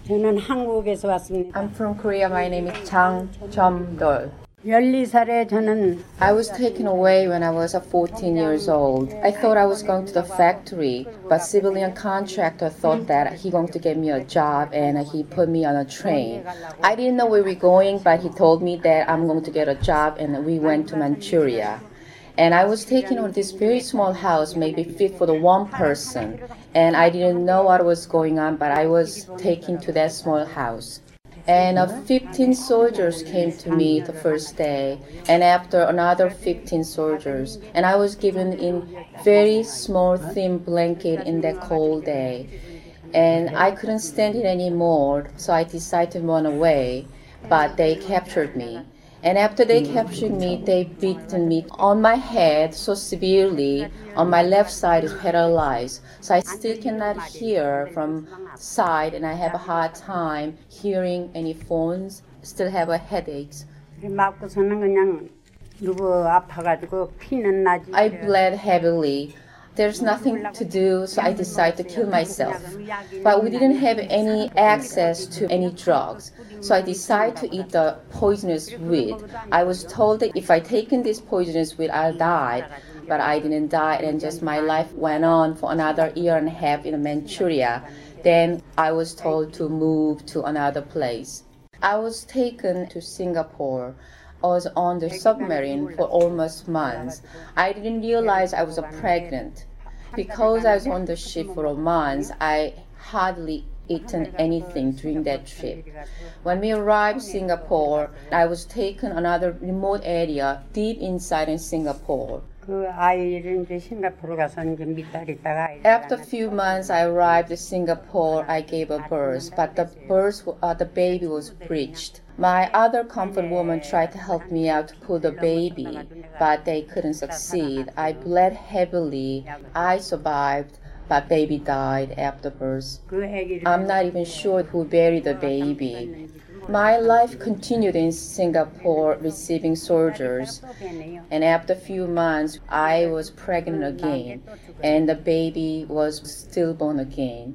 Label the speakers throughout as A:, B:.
A: 저는 한국에서 왔습니다.
B: I'm from Korea. My name is Chang Jom-dol.
A: 12살에 저는
B: I was taken away when I was 14 years old. I thought I was going to the factory, but civilian contractor thought that he going to get me a job and he put me on a train. I didn't know where we were going, but he told me that I'm going to get a job and we went to Manchuria. And I was taken to this very small house, maybe fit for the one person. And I didn't know what was going on, but I was taken to that small house. And 15 soldiers came to me the first day, and after another 15 soldiers. And I was given in very small, thin blanket in that cold day. And I couldn't stand it anymore, so I decided to run away, but they captured me. And after they captured me, they beaten me on my head so severely. On my left side is paralyzed. So I still cannot hear from side, and I have a hard time hearing any phones. Still have a headaches.
A: 맞고서는 그냥 누구 아파가지고 피는 나지.
B: I bled heavily. There's nothing to do, so I decided to kill myself. But we didn't have any access to any drugs, so I decided to eat the poisonous weed. I was told that if I taken this poisonous weed, I'll die. But I didn't die, and just my life went on for another year and a half in Manchuria. Then I was told to move to another place. I was taken to Singapore. I was on the submarine for almost months. I didn't realize I was pregnant. Because I was on the ship for a month, I hardly eaten anything during that trip. When we arrived in Singapore, I was taken another remote area deep inside in Singapore.
A: 그 아이를 이제 싱가포르 가서 이제 몇 달 있다가
B: After a few months, I arrived in Singapore. I gave a birth, but the baby was breached. My other comfort woman tried to help me out to pull the baby, but they couldn't succeed. I bled heavily. I survived, but baby died after birth. I'm not even sure who buried the baby. My life continued in Singapore receiving soldiers, and after a few months I was pregnant again, and the baby was stillborn again.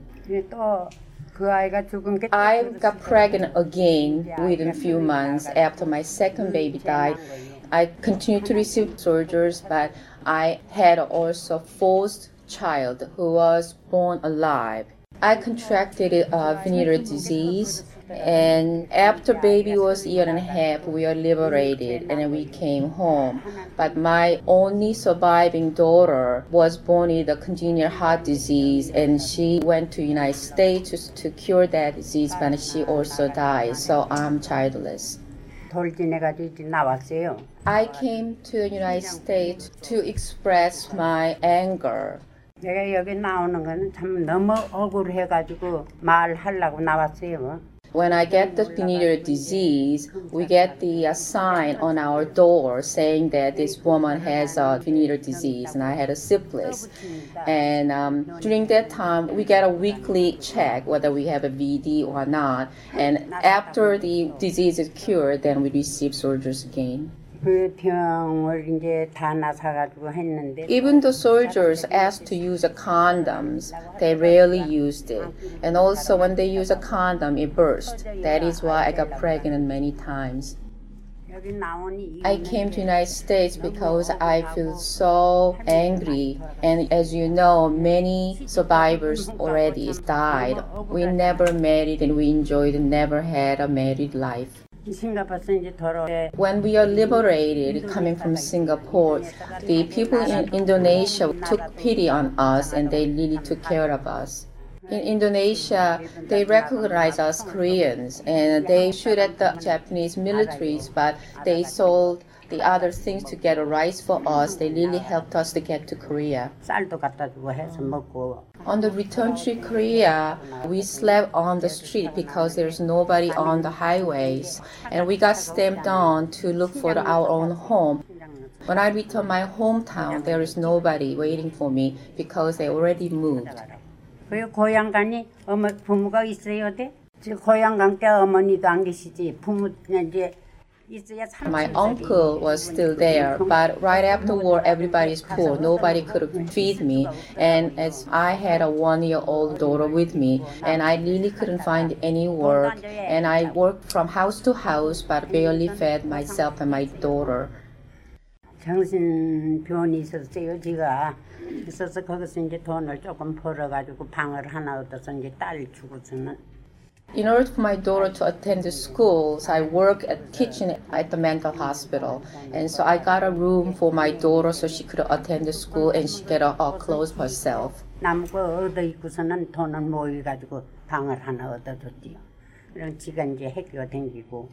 B: I got pregnant again within a few months after my second baby died. I continued to receive soldiers, but I had also a fourth child who was born alive. I contracted venereal disease, and after baby was a year and a half, we were liberated and we came home. But my only surviving daughter was born with a congenital heart disease, and she went to United States to cure that disease, but she also died, so I'm childless. I came to the United States to express my anger.
A: 내가 여기 나오는 거는 참 너무 억울해가지고 말하려고 나왔어요.
B: When I get the venereal disease, we get the sign on our door saying that this woman has a venereal disease, and I had a syphilis. And during that time, we get a weekly check whether we have a VD or not. And after the disease is cured, then we receive soldiers again. Even the soldiers asked to use condoms, they rarely used it. And also when they use a condom, it burst. That is why I got pregnant many times. I came to the United States because I feel so angry. And as you know, many survivors already died. We never married and we enjoyed and never had a married life. When we are liberated coming from Singapore, the people in Indonesia took pity on us and they really took care of us. In Indonesia, they recognize us Koreans and they shoot at the Japanese militaries, but they sold the other things to get a rice for us. They really helped us to get to Korea. On the return to Korea, we slept on the street because there's nobody on the highways. And we got stamped on to look for our own home. When I returned my hometown, there is nobody waiting for me because they already moved.
A: 고향 가니 부모가 있어야 돼? 고향 간 때 어머니도 안 계시지. 부모 이제
B: My uncle was still there, but right after war, everybody's poor. Nobody could feed me. And as I had a 1-year-old daughter with me, and I really couldn't find any work. And I worked from house to house, but barely fed myself and my daughter.
A: 정신병원이 있었어요, 지가. 있어서 거기서 이제 돈을 조금 벌어가지고 방을 하나 얻어서 이제 딸 주고서는.
B: In order for my daughter to attend the schools, I work at kitchen at the mental hospital. And so I got a room for my daughter so she could attend the school and she get clothes herself.
A: 남은 거 얻어 입고서는 돈을 모여가지고 방을 하나 얻어줬지요. 그럼 지가 이제 학교 다니고.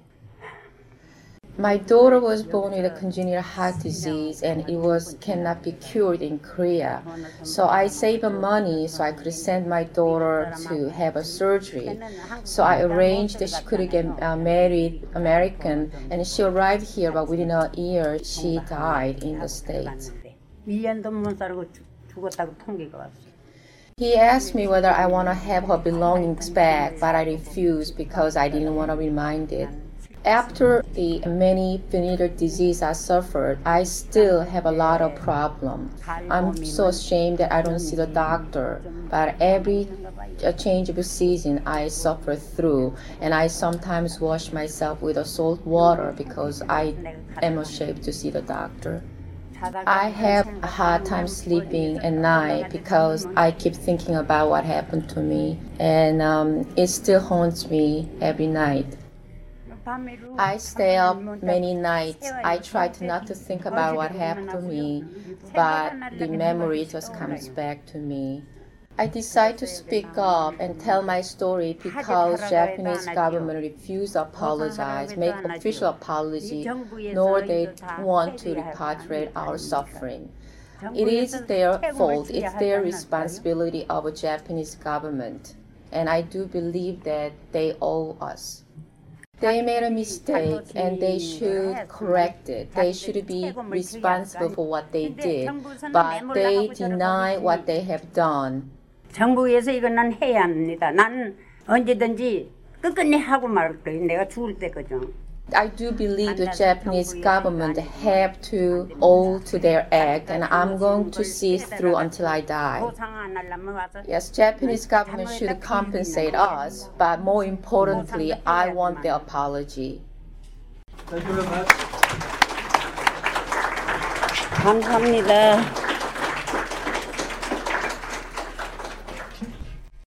B: My daughter was born with a congenital heart disease and it cannot be cured in Korea. So I saved money so I could send my daughter to have a surgery. So I arranged that she could get married American and she arrived here, but within a year she died in the States.
A: 1년도 못 살고 죽었다고 통계가 왔어요.
B: He asked me whether I want to have her belongings back, but I refused because I didn't want to be reminded. After the many venereal disease I suffered, I still have a lot of problems. I'm so ashamed that I don't see the doctor, but every change of season I suffer through, and I sometimes wash myself with salt water because I am ashamed to see the doctor. I have a hard time sleeping at night because I keep thinking about what happened to me, and it still haunts me every night. I stay up many nights. I try not to think about what happened to me, but the memory just comes back to me. I decide to speak up and tell my story because Japanese government refused to apologize, make official apology, nor they want to repatriate our suffering. It is their fault. It's their responsibility of a Japanese government, and I do believe that they owe us. They made a mistake and they should correct it. They should be responsible for what they did, but they deny what they have done.
A: 정부에서 이거는 해야 합니다. 나는 언제든지 끝끝내 하고 말 거예요. 내가 죽을 때거든.
B: I do believe the Japanese government have to owe to their act, and I'm going to see it through until I die. Yes, Japanese government should compensate us, but more importantly, I want their apology.
C: Thank you very much.
A: 감사합니다.